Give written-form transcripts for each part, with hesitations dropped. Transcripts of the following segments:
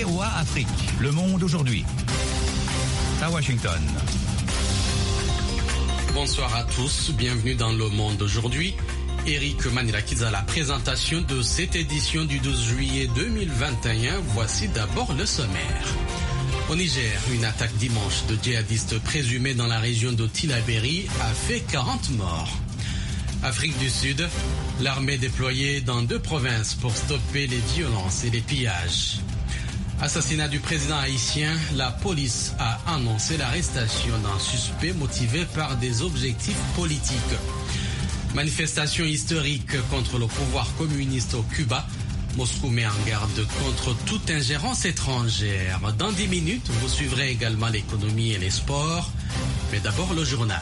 VOA Afrique. Le monde aujourd'hui. À Washington. Bonsoir à tous, bienvenue dans Le Monde aujourd'hui. Eric Manilakis à la présentation de cette édition du 12 juillet 2021. Voici d'abord le sommaire. Au Niger, une attaque dimanche de djihadistes présumés dans la région de Tillabéri a fait 40 morts. Afrique du Sud, l'armée déployée dans 2 provinces pour stopper les violences et les pillages. Assassinat du président haïtien, la police a annoncé l'arrestation d'un suspect motivé par des objectifs politiques. Manifestation historique contre le pouvoir communiste au Cuba. Moscou met en garde contre toute ingérence étrangère. Dans 10 minutes, vous suivrez également l'économie et les sports. Mais d'abord le journal.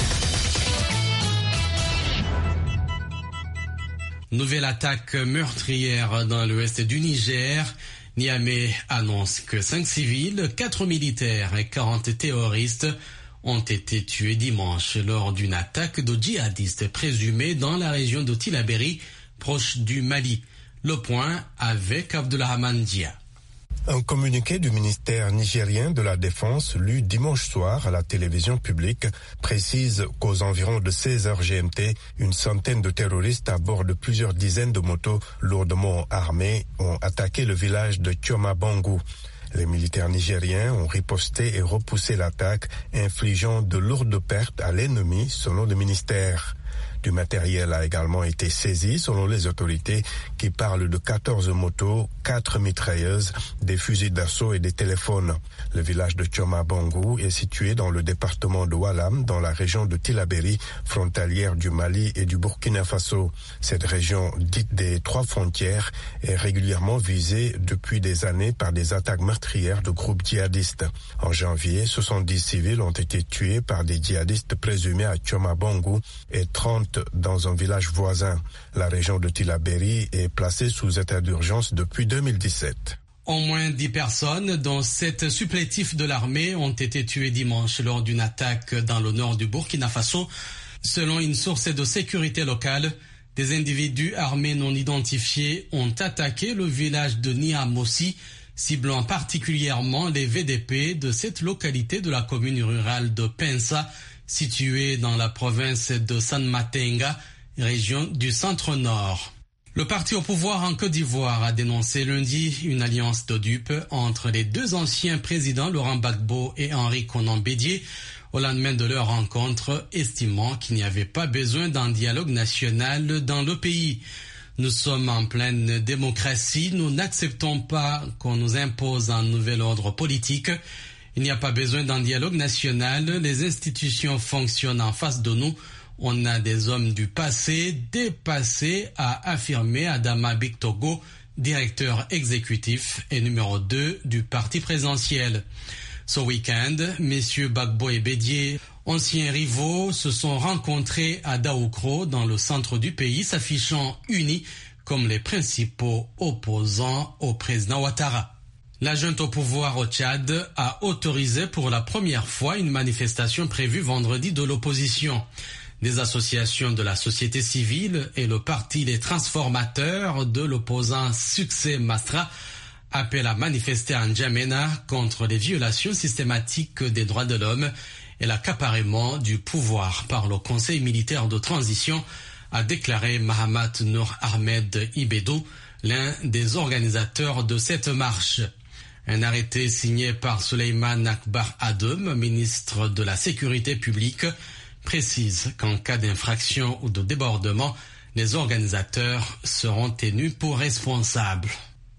Nouvelle attaque meurtrière dans l'ouest du Niger. Niamey annonce que 5 civils, 4 militaires et 40 terroristes ont été tués dimanche lors d'une attaque de djihadistes présumés dans la région de Tillabéri, proche du Mali. Le point avec Abdoulrahman Dia. Un communiqué du ministère nigérien de la Défense, lu dimanche soir à la télévision publique, précise qu'aux environs de 16h GMT, une centaine de terroristes à bord de plusieurs dizaines de motos lourdement armées ont attaqué le village de Tchoma-Bangou. Les militaires nigériens ont riposté et repoussé l'attaque, infligeant de lourdes pertes à l'ennemi, selon le ministère. Du matériel a également été saisi, selon les autorités, qui parlent de 14 motos, 4 mitrailleuses, des fusils d'assaut et des téléphones. Le village de Tchoma-Bangou est situé dans le département de Oualam, dans la région de Tillabéri, frontalière du Mali et du Burkina Faso. Cette région, dite des 3 frontières, est régulièrement visée depuis des années par des attaques meurtrières de groupes djihadistes. En janvier, 70 civils ont été tués par des djihadistes présumés à Tchoma-Bangou et 30 dans un village voisin. La région de Tillabéri est placée sous état d'urgence depuis 2017. Au moins 10 personnes, dont 7 supplétifs de l'armée, ont été tuées dimanche lors d'une attaque dans le nord du Burkina Faso. Selon une source de sécurité locale, des individus armés non identifiés ont attaqué le village de Niamossi, ciblant particulièrement les VDP de cette localité de la commune rurale de Pensa, située dans la province de San Matenga, région du centre-nord. Le parti au pouvoir en Côte d'Ivoire a dénoncé lundi une alliance de dupes entre les 2 anciens présidents Laurent Gbagbo et Henri Konan Bédié au lendemain de leur rencontre, estimant qu'il n'y avait pas besoin d'un dialogue national dans le pays. Nous sommes en pleine démocratie, nous n'acceptons pas qu'on nous impose un nouvel ordre politique. Il n'y a pas besoin d'un dialogue national, les institutions fonctionnent en face de nous. On a des hommes du passé, dépassés, a affirmé Adama Bictogo, directeur exécutif et numéro 2 du parti présidentiel. Ce week-end, messieurs Gbagbo et Bédié, anciens rivaux, se sont rencontrés à Daoukro, dans le centre du pays, s'affichant unis comme les principaux opposants au président Ouattara. La junte au pouvoir au Tchad a autorisé pour la première fois une manifestation prévue vendredi de l'opposition. Des associations de la société civile et le parti Les Transformateurs de l'opposant Succès Masra appellent à manifester en N'Djamena contre les violations systématiques des droits de l'homme et l'accaparement du pouvoir par le Conseil militaire de transition, a déclaré Mahamat Nour Ahmed Ibedou, l'un des organisateurs de cette marche. Un arrêté signé par Souleymane Akbar Adem, ministre de la Sécurité publique, précise qu'en cas d'infraction ou de débordement, les organisateurs seront tenus pour responsables.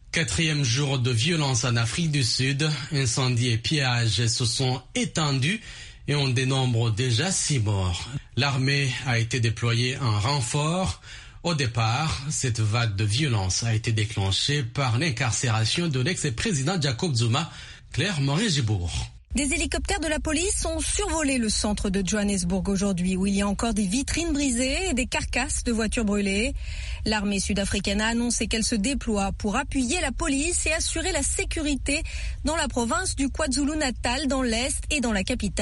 4e jour de violence en Afrique du Sud, incendies et pillages se sont étendus et on dénombre déjà 6 morts. L'armée a été déployée en renfort. Au départ, cette vague de violence a été déclenchée par l'incarcération de l'ex-président Jacob Zuma, Claire Moret-Gibourg. Des hélicoptères de la police ont survolé le centre de Johannesburg aujourd'hui, où il y a encore des vitrines brisées et des carcasses de voitures brûlées. L'armée sud-africaine a annoncé qu'elle se déploie pour appuyer la police et assurer la sécurité dans la province du KwaZulu-Natal, dans l'Est et dans la capitale.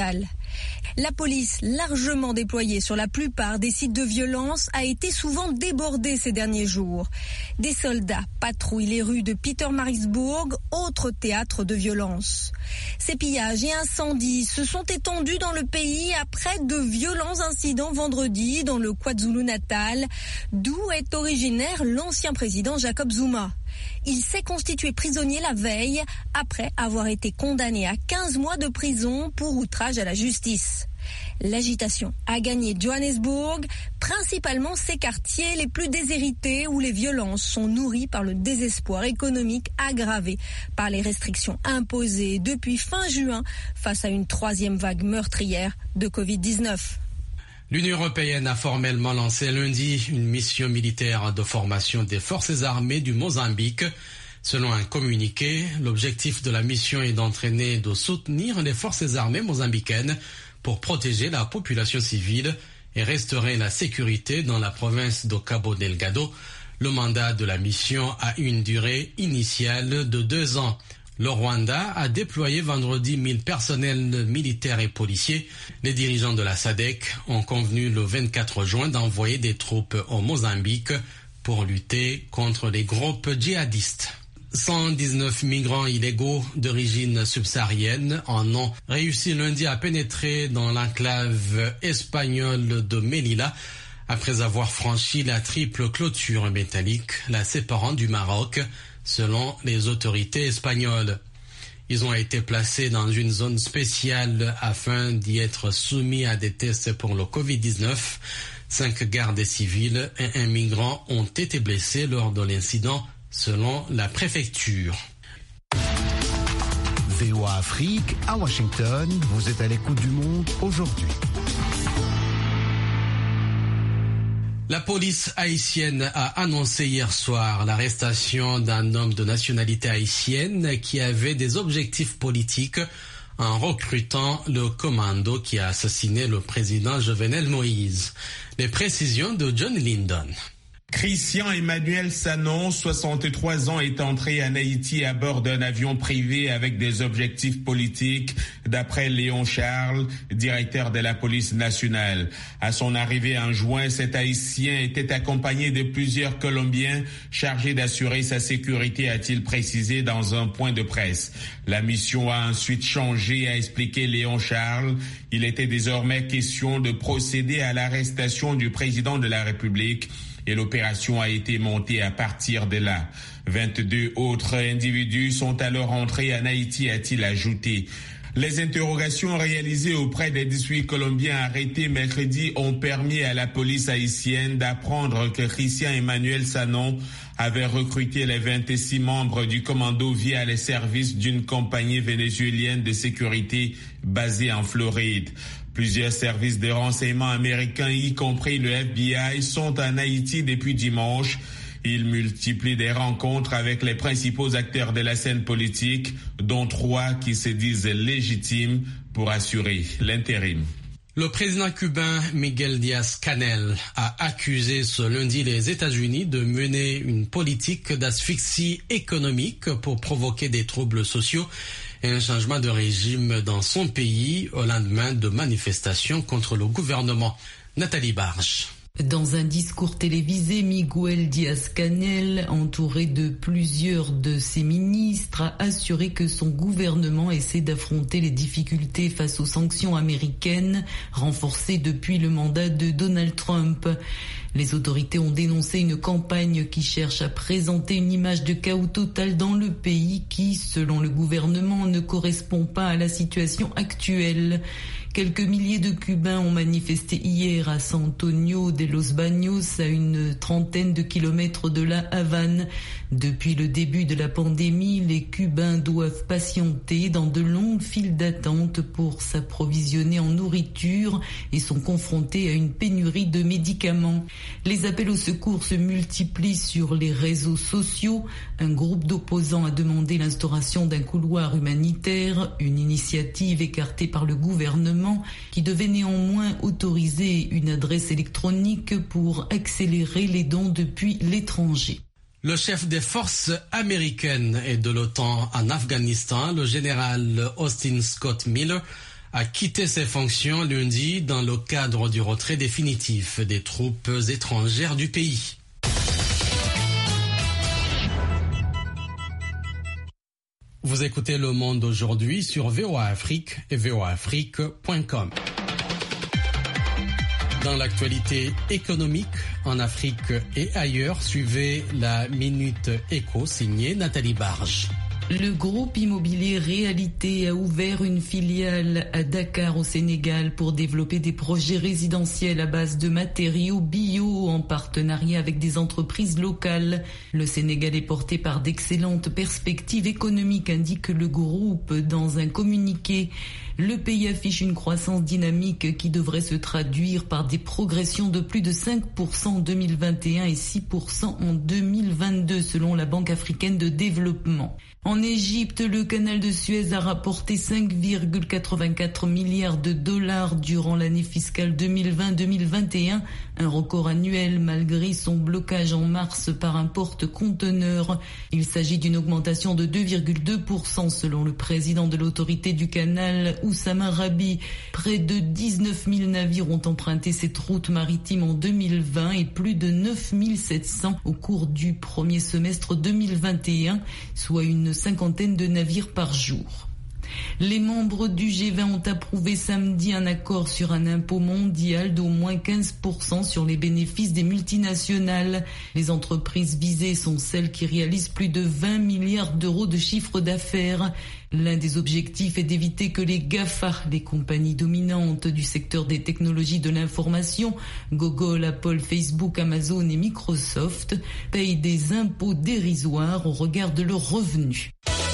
La police, largement déployée sur la plupart des sites de violence, a été souvent débordée ces derniers jours. Des soldats patrouillent les rues de Pietermaritzburg, autre théâtre de violence. Ces pillages et incendies se sont étendus dans le pays après de violents incidents vendredi dans le KwaZulu-Natal, d'où est originaire l'ancien président Jacob Zuma. Il s'est constitué prisonnier la veille après avoir été condamné à 15 mois de prison pour outrage à la justice. L'agitation a gagné Johannesburg, principalement ses quartiers les plus déshérités où les violences sont nourries par le désespoir économique aggravé par les restrictions imposées depuis fin juin face à une troisième vague meurtrière de Covid-19. L'Union européenne a formellement lancé lundi une mission militaire de formation des forces armées du Mozambique. Selon un communiqué, l'objectif de la mission est d'entraîner et de soutenir les forces armées mozambicaines pour protéger la population civile et restaurer la sécurité dans la province de Cabo Delgado. Le mandat de la mission a une durée initiale de 2 ans. Le Rwanda a déployé vendredi 1000 personnels militaires et policiers. Les dirigeants de la SADC ont convenu le 24 juin d'envoyer des troupes au Mozambique pour lutter contre les groupes djihadistes. 119 migrants illégaux d'origine subsaharienne en ont réussi lundi à pénétrer dans l'enclave espagnole de Melilla après avoir franchi la triple clôture métallique la séparant du Maroc, selon les autorités espagnoles. Ils ont été placés dans une zone spéciale afin d'y être soumis à des tests pour le Covid-19. 5 gardes civils et un migrant ont été blessés lors de l'incident, selon la préfecture. VOA Afrique, à Washington, vous êtes à l'écoute du monde aujourd'hui. La police haïtienne a annoncé hier soir l'arrestation d'un homme de nationalité haïtienne qui avait des objectifs politiques en recrutant le commando qui a assassiné le président Jovenel Moïse. Les précisions de John Lyndon. Christian Emmanuel Sanon, 63 ans, est entré en Haïti à bord d'un avion privé avec des objectifs politiques, d'après Léon Charles, directeur de la police nationale. À son arrivée en juin, cet Haïtien était accompagné de plusieurs Colombiens chargés d'assurer sa sécurité, a-t-il précisé dans un point de presse. La mission a ensuite changé, a expliqué Léon Charles. Il était désormais question de procéder à l'arrestation du président de la République. Et l'opération a été montée à partir de là. 22 autres individus sont alors entrés en Haïti, a-t-il ajouté. Les interrogations réalisées auprès des 18 Colombiens arrêtés mercredi ont permis à la police haïtienne d'apprendre que Christian Emmanuel Sanon avait recruté les 26 membres du commando via les services d'une compagnie vénézuélienne de sécurité basée en Floride. Plusieurs services de renseignement américains, y compris le FBI, sont en Haïti depuis dimanche. Ils multiplient des rencontres avec les principaux acteurs de la scène politique, dont 3 qui se disent légitimes pour assurer l'intérim. Le président cubain Miguel Díaz-Canel a accusé ce lundi les États-Unis de mener une politique d'asphyxie économique pour provoquer des troubles sociaux et un changement de régime dans son pays au lendemain de manifestations contre le gouvernement. Nathalie Barge. Dans un discours télévisé, Miguel Díaz-Canel, entouré de plusieurs de ses ministres, a assuré que son gouvernement essaie d'affronter les difficultés face aux sanctions américaines renforcées depuis le mandat de Donald Trump. Les autorités ont dénoncé une campagne qui cherche à présenter une image de chaos total dans le pays qui, selon le gouvernement, ne correspond pas à la situation actuelle. Quelques milliers de Cubains ont manifesté hier à San Antonio de los Baños, à une trentaine de kilomètres de La Havane. Depuis le début de la pandémie, les Cubains doivent patienter dans de longues files d'attente pour s'approvisionner en nourriture et sont confrontés à une pénurie de médicaments. Les appels au secours se multiplient sur les réseaux sociaux. Un groupe d'opposants a demandé l'instauration d'un couloir humanitaire, une initiative écartée par le gouvernement qui devait néanmoins autoriser une adresse électronique pour accélérer les dons depuis l'étranger. Le chef des forces américaines et de l'OTAN en Afghanistan, le général Austin Scott Miller, a quitté ses fonctions lundi dans le cadre du retrait définitif des troupes étrangères du pays. Vous écoutez Le Monde aujourd'hui sur VOA Afrique et voaafrique.com. Dans l'actualité économique, en Afrique et ailleurs, suivez la Minute Éco signée Nathalie Barge. Le groupe immobilier Réalité a ouvert une filiale à Dakar au Sénégal pour développer des projets résidentiels à base de matériaux bio en partenariat avec des entreprises locales. Le Sénégal est porté par d'excellentes perspectives économiques, indique le groupe dans un communiqué. Le pays affiche une croissance dynamique qui devrait se traduire par des progressions de plus de 5% en 2021 et 6% en 2022 selon la Banque africaine de développement. En Égypte, le canal de Suez a rapporté 5,84 milliards de dollars durant l'année fiscale 2020-2021, un record annuel malgré son blocage en mars par un porte-conteneurs. Il s'agit d'une augmentation de 2,2% selon le président de l'autorité du canal, Oussama Rabi. Près de 19 000 navires ont emprunté cette route maritime en 2020 et plus de 9 700 au cours du premier semestre 2021, soit une cinquantaine de navires par jour. Les membres du G20 ont approuvé samedi un accord sur un impôt mondial d'au moins 15% sur les bénéfices des multinationales. Les entreprises visées sont celles qui réalisent plus de 20 milliards d'euros de chiffre d'affaires. L'un des objectifs est d'éviter que les GAFA, les compagnies dominantes du secteur des technologies de l'information, Google, Apple, Facebook, Amazon et Microsoft, payent des impôts dérisoires au regard de leurs revenus.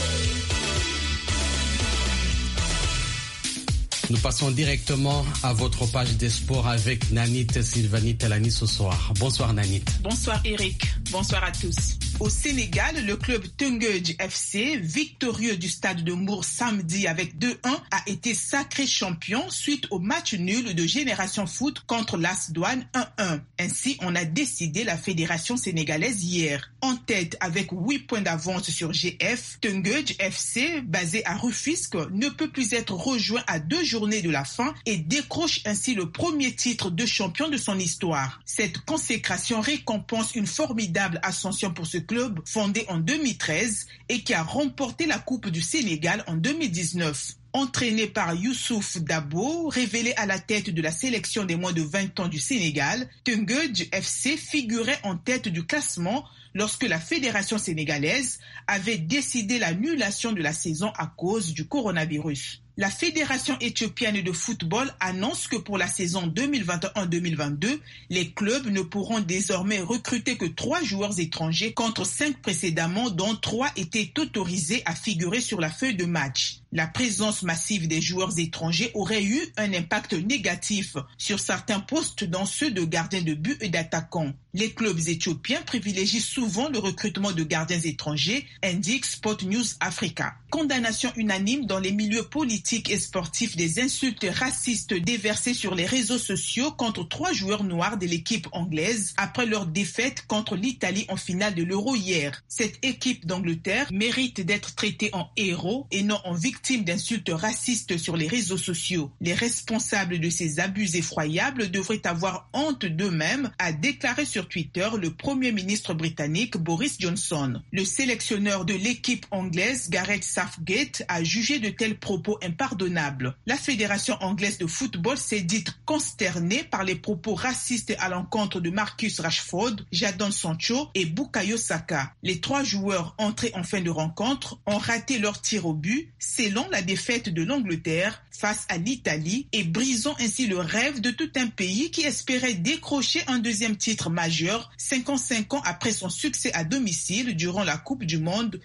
Nous passons directement à votre page des sports avec Nanit Sylvanie Telani ce soir. Bonsoir Nanit. Bonsoir Eric, bonsoir à tous. Au Sénégal, le club Teungueth FC, victorieux du stade de Mbour samedi avec 2-1, a été sacré champion suite au match nul de Génération Foot contre l'AS Douanes 1-1. Ainsi, on a décidé la fédération sénégalaise hier. En tête avec 8 points d'avance sur GF, Teungueth FC, basé à Rufisque, ne peut plus être rejoint à 2 journées de la fin et décroche ainsi le premier titre de champion de son histoire. Cette consécration récompense une formidable ascension pour ce club fondé en 2013 et qui a remporté la Coupe du Sénégal en 2019. Entraîné par Youssouf Dabo, révélé à la tête de la sélection des moins de 20 ans du Sénégal, Teungueth FC figurait en tête du classement lorsque la fédération sénégalaise avait décidé l'annulation de la saison à cause du coronavirus. La Fédération éthiopienne de football annonce que pour la saison 2021-2022, les clubs ne pourront désormais recruter que 3 joueurs étrangers contre 5 précédemment, dont 3 étaient autorisés à figurer sur la feuille de match. La présence massive des joueurs étrangers aurait eu un impact négatif sur certains postes, dont ceux de gardiens de but et d'attaquants. Les clubs éthiopiens privilégient souvent le recrutement de gardiens étrangers, indique Sport News Africa. Condamnation unanime dans les milieux politiques et sportifs des insultes racistes déversées sur les réseaux sociaux contre 3 joueurs noirs de l'équipe anglaise après leur défaite contre l'Italie en finale de l'Euro hier. Cette équipe d'Angleterre mérite d'être traitée en héros et non en victime d'insultes racistes sur les réseaux sociaux. Les responsables de ces abus effroyables devraient avoir honte d'eux-mêmes, a déclaré sur Twitter le Premier ministre britannique Boris Johnson. Le sélectionneur de l'équipe anglaise, Gareth Southgate, a jugé de tels propos impardonnables. La Fédération anglaise de football s'est dite consternée par les propos racistes à l'encontre de Marcus Rashford, Jadon Sancho et Bukayo Saka. Les 3 joueurs entrés en fin de rencontre ont raté leur tir au but, selon la défaite de l'Angleterre face à l'Italie et brisant ainsi le rêve de tout un pays qui espérait décrocher un deuxième titre majeur 55 ans après son succès à domicile durant la Coupe du Monde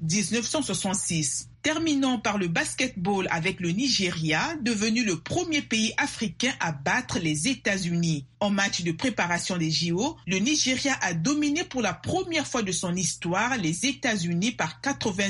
1966. Terminons par le basketball avec le Nigeria, devenu le premier pays africain à battre les États-Unis. En match de préparation des JO, le Nigeria a dominé pour la première fois de son histoire les États-Unis par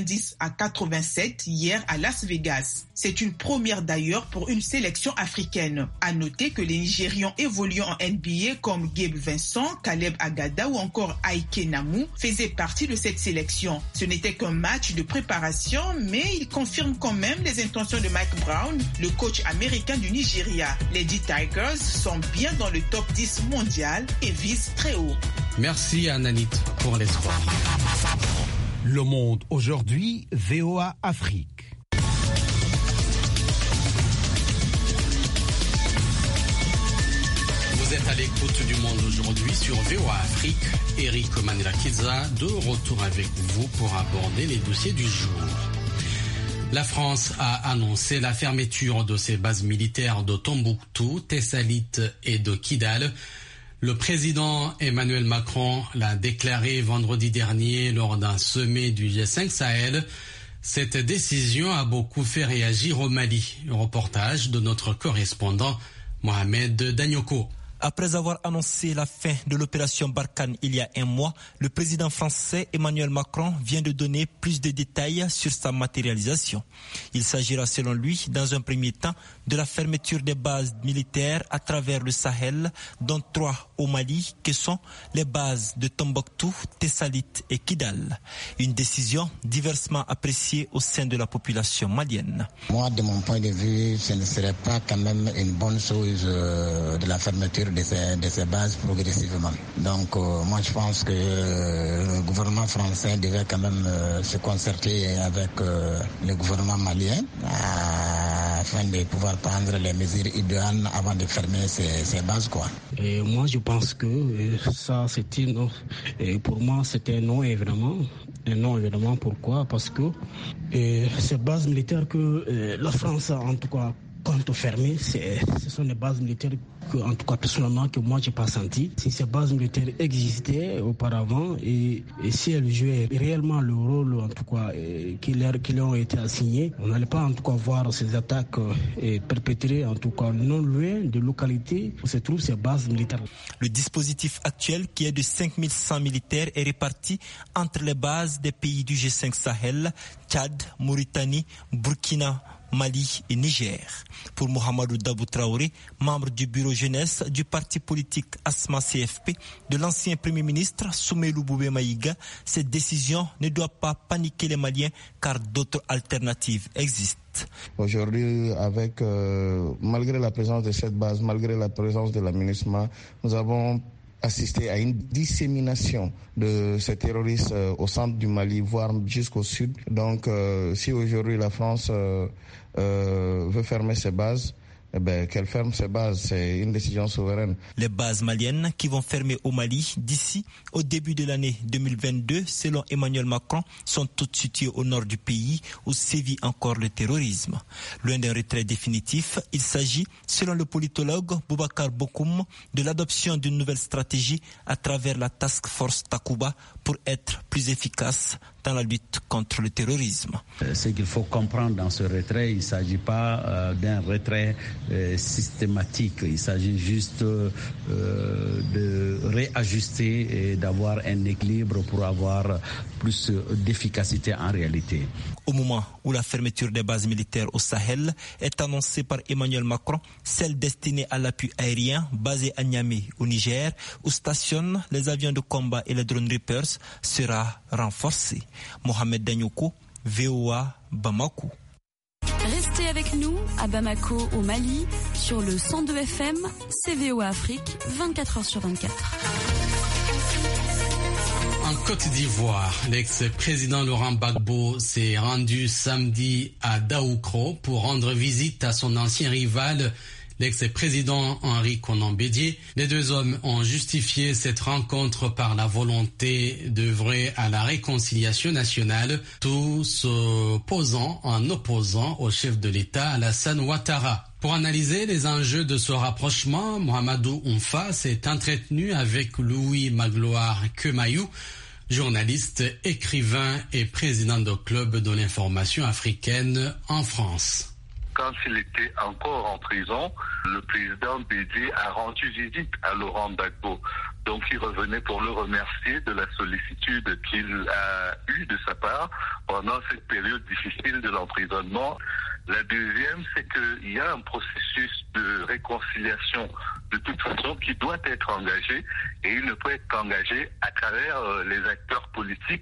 90-87 hier à Las Vegas. C'est une première d'ailleurs pour une sélection africaine. À noter que les Nigérians évoluant en NBA comme Gabe Vincent, Caleb Agada ou encore Aike Namu faisaient partie de cette sélection. Ce n'était qu'un match de préparation, mais mais il confirme quand même les intentions de Mike Brown, le coach américain du Nigeria. Les 10 Tigers sont bien dans le top 10 mondial et visent très haut. Merci Ananit pour les sports. Le Monde aujourd'hui, VOA Afrique. Vous êtes à l'écoute du Monde aujourd'hui sur VOA Afrique. Eric Manirakiza de retour avec vous pour aborder les dossiers du jour. La France a annoncé la fermeture de ses bases militaires de Tombouctou, Tessalit et de Kidal. Le président Emmanuel Macron l'a déclaré vendredi dernier lors d'un sommet du G5 Sahel. Cette décision a beaucoup fait réagir au Mali. Reportage de notre correspondant Mohamed Danyoko. Après avoir annoncé la fin de l'opération Barkhane il y a un mois, le président français Emmanuel Macron vient de donner plus de détails sur sa matérialisation. Il s'agira selon lui, dans un premier temps, de la fermeture des bases militaires à travers le Sahel, dont 3 au Mali, qui sont les bases de Tombouctou, Tessalit et Kidal. Une décision diversement appréciée au sein de la population malienne. Moi, de mon point de vue, ce ne serait pas quand même une bonne chose de la fermeture de ces bases progressivement. Donc moi je pense que le gouvernement français devait quand même se concerter avec le gouvernement malien afin de pouvoir prendre les mesures idéales avant de fermer ces bases, quoi. Et moi je pense que ça c'était non. Et pour moi c'était un non évidemment. Un non évidemment, pourquoi? Parce que ces bases militaires que la France en tout cas compte fermer, ce sont des bases militaires que, en tout cas personnellement, que moi j'ai pas senti. Si ces bases militaires existaient auparavant et si elles jouaient réellement le rôle en tout cas qui leur ont été assignées, on n'allait pas en tout cas voir ces attaques perpétrées en tout cas non loin de localités où se trouvent ces bases militaires. Le dispositif actuel qui est de 5100 militaires est réparti entre les bases des pays du G5 Sahel, Tchad, Mauritanie, Burkina, Mali et Niger. Pour Mohamedou Dabou Traoré, membre du bureau jeunesse du parti politique ASMA CFP, de l'ancien premier ministre Soumeilou Boubé Maïga, cette décision ne doit pas paniquer les Maliens car d'autres alternatives existent. Aujourd'hui, malgré la présence de cette base, malgré la présence de la MINUSMA, nous avons assisté à une dissémination de ces terroristes au centre du Mali, voire jusqu'au sud. Donc, si aujourd'hui la France veut fermer ses bases, qu'elle ferme ses bases, c'est une décision souveraine. Les bases maliennes qui vont fermer au Mali d'ici au début de l'année 2022, selon Emmanuel Macron, sont toutes situées au nord du pays où sévit encore le terrorisme. Loin d'un retrait définitif, il s'agit, selon le politologue Boubacar Bokoum, de l'adoption d'une nouvelle stratégie à travers la Task Force Takuba pour être plus efficace dans la lutte contre le terrorisme. Ce qu'il faut comprendre dans ce retrait, il ne s'agit pas d'un retrait systématique. Il s'agit juste de réajuster et d'avoir un équilibre pour avoir plus d'efficacité en réalité. Au moment où la fermeture des bases militaires au Sahel est annoncée par Emmanuel Macron, celle destinée à l'appui aérien basée à Niamey au Niger, où stationnent les avions de combat et les drones Reapers, sera renforcée. Mohamed Danyoko, VOA, Bamako. Restez avec nous à Bamako au Mali sur le 102 FM, c'est VOA Afrique, 24h sur 24. En Côte d'Ivoire, l'ex-président Laurent Gbagbo s'est rendu samedi à Daoukro pour rendre visite à son ancien rival, l'ex-président Henri Konan Bédié. Les deux hommes ont justifié cette rencontre par la volonté d'œuvrer à la réconciliation nationale, tout se posant en opposant au chef de l'État Alassane Ouattara. Pour analyser les enjeux de ce rapprochement, Mohamedou Oumfa s'est entretenu avec Louis Magloire Kemayou, journaliste, écrivain et président du club de l'information africaine en France. Quand il était encore en prison, le président Bédié a rendu visite à Laurent Gbagbo. Donc il revenait pour le remercier de la sollicitude qu'il a eue de sa part pendant cette période difficile de l'emprisonnement. La deuxième, c'est qu'il y a un processus de réconciliation de toute façon qui doit être engagé et il ne peut être engagé à travers les acteurs politiques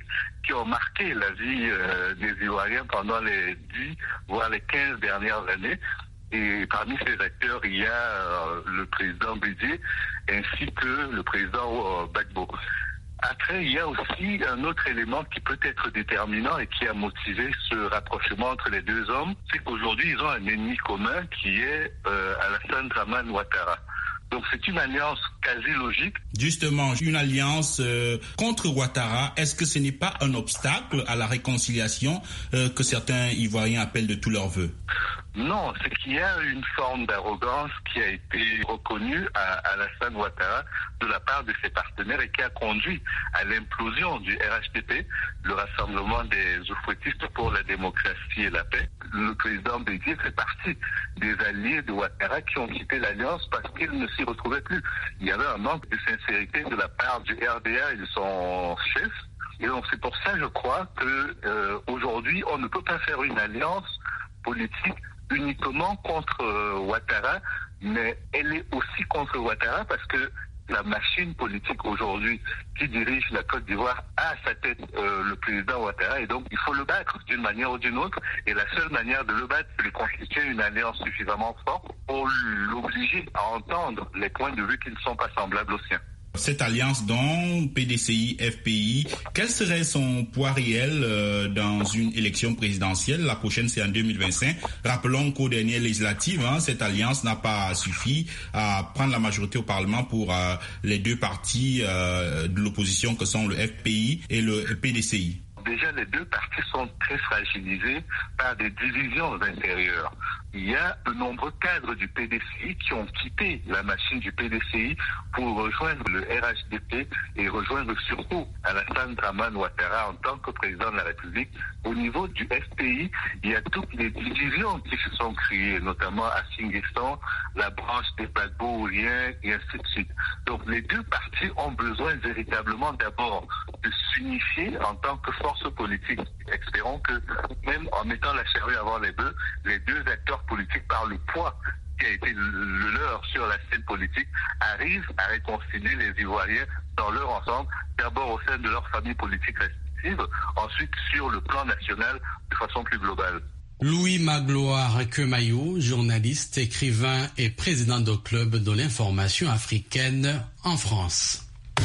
qui ont marqué la vie des Ivoiriens pendant les 10, voire les 15 dernières années. Et parmi ces acteurs, il y a le président Bédié ainsi que le président Gbagbo. Après, il y a aussi un autre élément qui peut être déterminant et qui a motivé ce rapprochement entre les deux hommes, c'est qu'aujourd'hui, ils ont un ennemi commun qui est Alassane Dramane Ouattara. Donc c'est une alliance quasi logique. Justement, une alliance contre Ouattara, est-ce que ce n'est pas un obstacle à la réconciliation que certains Ivoiriens appellent de tous leurs vœux? Non, c'est qu'il y a une forme d'arrogance qui a été reconnue à Alassane Ouattara de la part de ses partenaires et qui a conduit à l'implosion du RHDP, le Rassemblement des Oufouettistes pour la démocratie et la paix. Le président Bédié fait partie des alliés de Ouattara qui ont quitté l'alliance parce qu'ils ne s'y retrouvaient plus. Il y avait un manque de sincérité de la part du RDA et de son chef. Et donc c'est pour ça, je crois, que aujourd'hui, on ne peut pas faire une alliance politique uniquement contre Ouattara, mais elle est aussi contre Ouattara parce que la machine politique aujourd'hui qui dirige la Côte d'Ivoire a à sa tête le président Ouattara et donc il faut le battre d'une manière ou d'une autre et la seule manière de le battre c'est de constituer une alliance suffisamment forte pour l'obliger à entendre les points de vue qui ne sont pas semblables aux siens. Cette alliance dont PDCI, FPI, quel serait son poids réel dans une élection présidentielle? La prochaine, c'est en 2025. Rappelons qu'aux dernières législatives, cette alliance n'a pas suffi à prendre la majorité au Parlement pour les deux partis de l'opposition que sont le FPI et le PDCI. Déjà, les deux partis sont très fragilisés par des divisions intérieures. Il y a de nombreux cadres du PDCI qui ont quitté la machine du PDCI pour rejoindre le RHDP et rejoindre surtout Alassane Dramane Ouattara en tant que président de la République. Au niveau du FPI, il y a toutes les divisions qui se sont créées, notamment à Singestan, la branche des Gbagbo-Ouriens et ainsi de suite. Donc les deux partis ont besoin véritablement d'abord de s'unifier en tant que force politique. Espérons que même en mettant la charrue avant les bœufs, les deux acteurs politiques par le poids qui a été le leur sur la scène politique arrivent à réconcilier les Ivoiriens dans leur ensemble, d'abord au sein de leur famille politique respective, ensuite sur le plan national de façon plus globale. Louis Magloire Kemayou, journaliste, écrivain et président du club de l'information africaine en France.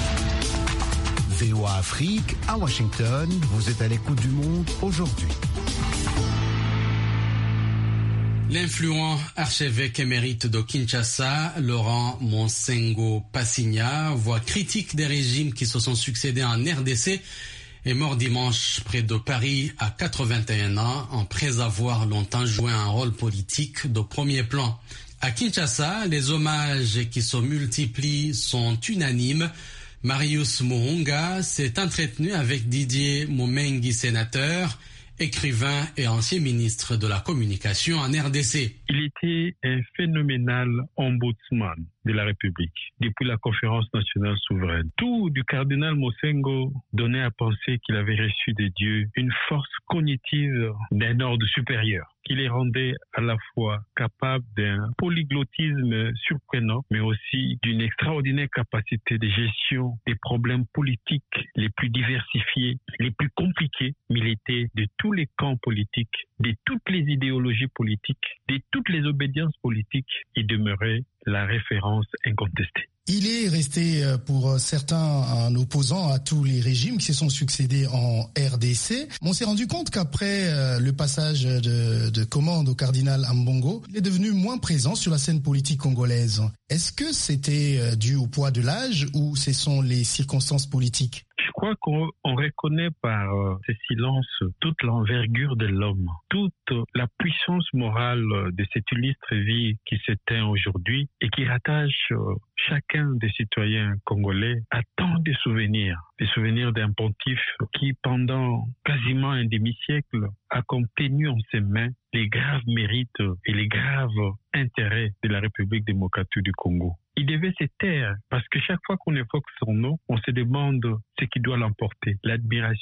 VOA Afrique à Washington, vous êtes à l'écoute du monde aujourd'hui. L'influent archevêque émérite de Kinshasa, Laurent Monsengo Passigna, voix critique des régimes qui se sont succédés en RDC, est mort dimanche près de Paris à 81 ans, après avoir longtemps joué un rôle politique de premier plan. À Kinshasa, les hommages qui se multiplient sont unanimes. Marius Muhunga s'est entretenu avec Didier Mumengi, sénateur, écrivain et ancien ministre de la Communication en RDC. Il était un phénoménal ombudsman de la République depuis la conférence nationale souveraine. Tout du cardinal Monsengo donnait à penser qu'il avait reçu de Dieu une force cognitive d'un ordre supérieur qui les rendait à la fois capables d'un polyglottisme surprenant, mais aussi d'une extraordinaire capacité de gestion des problèmes politiques les plus diversifiés, les plus compliqués, mais il était de tous les camps politiques, de toutes les idéologies politiques, de toutes les obédiences politiques, il demeurait la référence incontestée. Il est resté pour certains un opposant à tous les régimes qui se sont succédés en RDC. On s'est rendu compte qu'après le passage de commande au cardinal Ambongo, il est devenu moins présent sur la scène politique congolaise. Est-ce que c'était dû au poids de l'âge ou ce sont les circonstances politiques ? Je crois qu'on reconnaît par ces silences toute l'envergure de l'homme, toute la puissance morale de cette illustre vie qui s'éteint aujourd'hui et qui rattache chacun des citoyens congolais à tant de souvenirs. Des souvenirs d'un pontife qui, pendant quasiment un demi-siècle, a comme tenu en ses mains les graves mérites et les graves intérêts de la République démocratique du Congo. Il devait se taire parce que chaque fois qu'on évoque son nom, on se demande ce qui doit l'emporter, l'admiration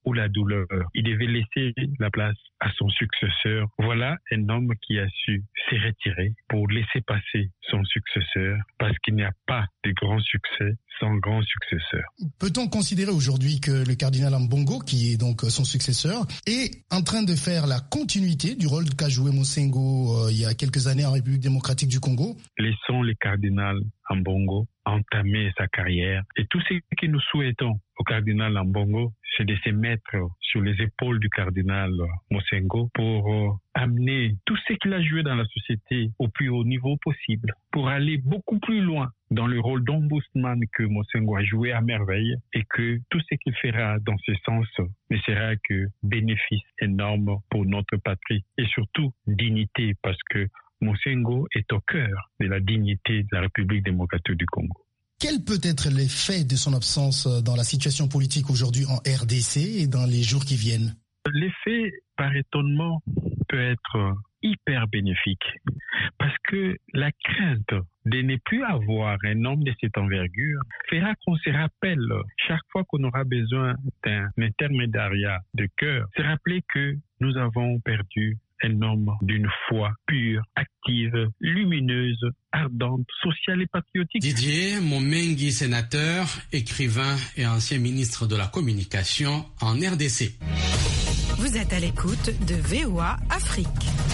ou la douleur. Il devait laisser la place à son successeur. Voilà un homme qui a su se retirer pour laisser passer son successeur, parce qu'il n'y a pas de grand succès sans grand successeur. Peut-on considérer aujourd'hui que le cardinal Ambongo, qui est donc son successeur, est en train de faire la continuité du rôle qu'a joué Mosengo il y a quelques années en République démocratique du Congo? Laissons le cardinal Ambongo entamer sa carrière. Et tout ce que nous souhaitons au cardinal Ambongo, c'est de se mettre sur les épaules du cardinal Mosengo pour amener tout ce qu'il a joué dans la société au plus haut niveau possible, pour aller beaucoup plus loin dans le rôle d'ombudsman que Mosengo a joué à merveille, et que tout ce qu'il fera dans ce sens ne sera que bénéfice énorme pour notre patrie et surtout dignité, parce que Mosengo est au cœur de la dignité de la République démocratique du Congo. Quel peut être l'effet de son absence dans la situation politique aujourd'hui en RDC et dans les jours qui viennent? L'effet, par étonnement, peut être hyper bénéfique, parce que la crainte de ne plus avoir un homme de cette envergure fera qu'on se rappelle, chaque fois qu'on aura besoin d'un intermédiaire de cœur, se rappeler que nous avons perdu un homme d'une foi pure, active, lumineuse, ardente, sociale et patriotique. Didier Momengi, sénateur, écrivain et ancien ministre de la Communication en RDC. Vous êtes à l'écoute de VOA Afrique.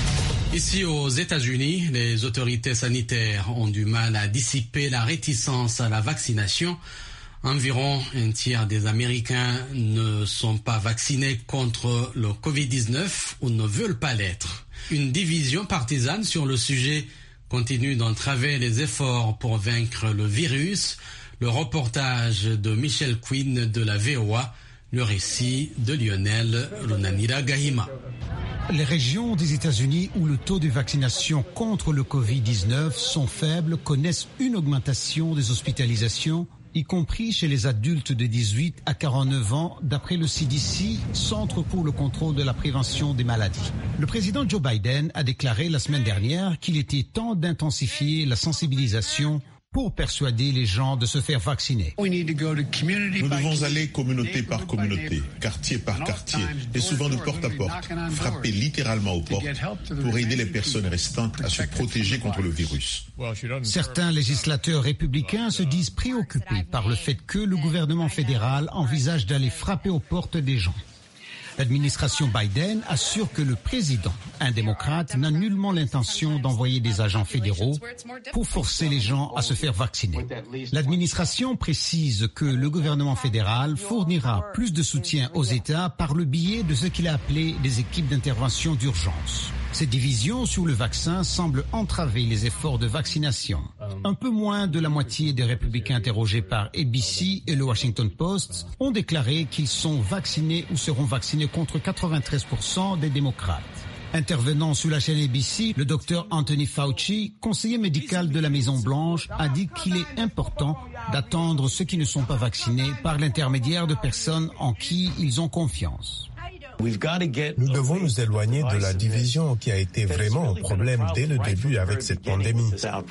Ici aux États-Unis, les autorités sanitaires ont du mal à dissiper la réticence à la vaccination. Environ un tiers des Américains ne sont pas vaccinés contre le Covid-19 ou ne veulent pas l'être. Une division partisane sur le sujet continue d'entraver les efforts pour vaincre le virus. Le reportage de Michel Quinn de la VOA, le récit de Lionel Lunanira Gahima. Les régions des États-Unis où le taux de vaccination contre le Covid-19 sont faibles connaissent une augmentation des hospitalisations, y compris chez les adultes de 18 à 49 ans, d'après le CDC, Centre pour le contrôle de la prévention des maladies. Le président Joe Biden a déclaré la semaine dernière qu'il était temps d'intensifier la sensibilisation pour persuader les gens de se faire vacciner. Nous devons aller communauté par communauté, quartier par quartier, et souvent de porte à porte, frapper littéralement aux portes pour aider les personnes restantes à se protéger contre le virus. Certains législateurs républicains se disent préoccupés par le fait que le gouvernement fédéral envisage d'aller frapper aux portes des gens. L'administration Biden assure que le président, un démocrate, n'a nullement l'intention d'envoyer des agents fédéraux pour forcer les gens à se faire vacciner. L'administration précise que le gouvernement fédéral fournira plus de soutien aux États par le biais de ce qu'il a appelé des équipes d'intervention d'urgence. Cette division sur le vaccin semble entraver les efforts de vaccination. Un peu moins de la moitié des républicains interrogés par ABC et le Washington Post ont déclaré qu'ils sont vaccinés ou seront vaccinés contre 93% des démocrates. Intervenant sur la chaîne ABC, le docteur Anthony Fauci, conseiller médical de la Maison-Blanche, a dit qu'il est important d'attendre ceux qui ne sont pas vaccinés par l'intermédiaire de personnes en qui ils ont confiance. Nous devons nous éloigner de la division qui a été vraiment un problème dès le début avec cette pandémie.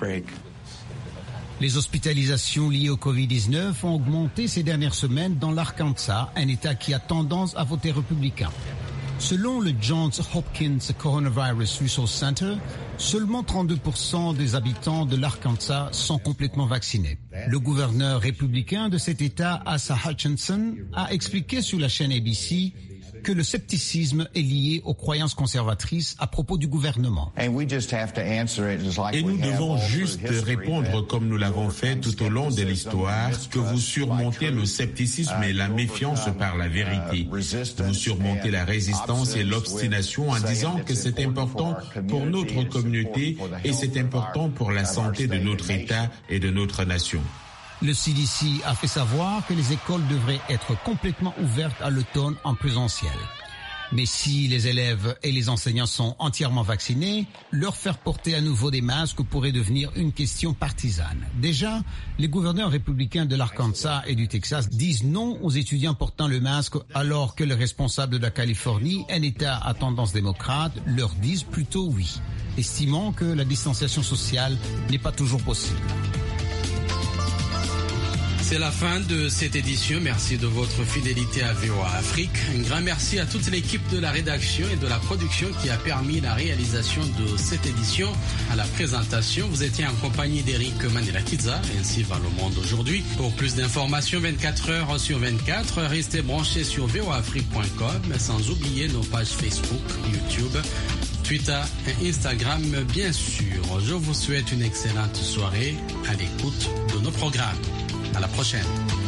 Les hospitalisations liées au Covid-19 ont augmenté ces dernières semaines dans l'Arkansas, un État qui a tendance à voter républicain. Selon le Johns Hopkins Coronavirus Resource Center, seulement 32% des habitants de l'Arkansas sont complètement vaccinés. Le gouverneur républicain de cet État, Asa Hutchinson, a expliqué sur la chaîne ABC que le scepticisme est lié aux croyances conservatrices à propos du gouvernement. Et nous devons juste répondre comme nous l'avons fait tout au long de l'histoire, que vous surmontez le scepticisme et la méfiance par la vérité. Vous surmontez la résistance et l'obstination en disant que c'est important pour notre communauté et c'est important pour la santé de notre État et de notre nation. Le CDC a fait savoir que les écoles devraient être complètement ouvertes à l'automne en présentiel. Mais si les élèves et les enseignants sont entièrement vaccinés, leur faire porter à nouveau des masques pourrait devenir une question partisane. Déjà, les gouverneurs républicains de l'Arkansas et du Texas disent non aux étudiants portant le masque, alors que les responsables de la Californie, un État à tendance démocrate, leur disent plutôt oui, estimant que la distanciation sociale n'est pas toujours possible. C'est la fin de cette édition. Merci de votre fidélité à VOA Afrique. Un grand merci à toute l'équipe de la rédaction et de la production qui a permis la réalisation de cette édition. À la présentation, vous étiez en compagnie d'Eric Manila-Kiza, ainsi va le monde aujourd'hui. Pour plus d'informations 24 heures sur 24, restez branchés sur voafrique.com, sans oublier nos pages Facebook, YouTube, Twitter et Instagram, bien sûr. Je vous souhaite une excellente soirée à l'écoute de nos programmes. À la prochaine.